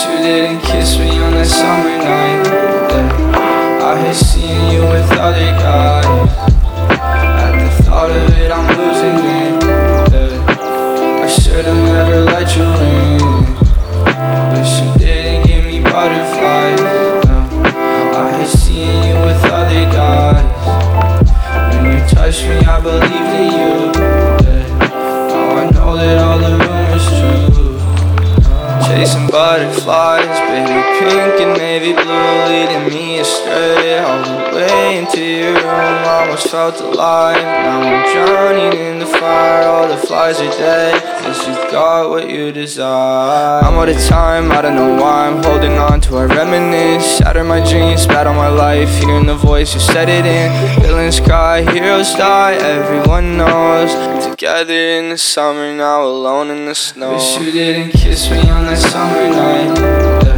you didn't kiss me on that summer night. Yeah. I hate seeing you with other guys. At the thought of it, I'm losing it. Yeah. I should've never let you in. Wish you didn't give me butterflies. I hate seeing you with other guys. When you touched me, I believed in you. Yeah. Now I know that all the rumors true. Chasing butterflies, baby pink and navy blue, leading me astray all the way into your room. Almost felt alive, now I'm drowning in the fire. All the flies are dead, guess you got what you desire. I'm out of time, I don't know why I'm holding on to. I reminisce, shatter my dreams, spat on my life. Hearing the voice, you set it in. Villains cry, heroes die, everyone knows. Together in the summer, now alone in the snow. Wish you didn't kiss me on that summer night.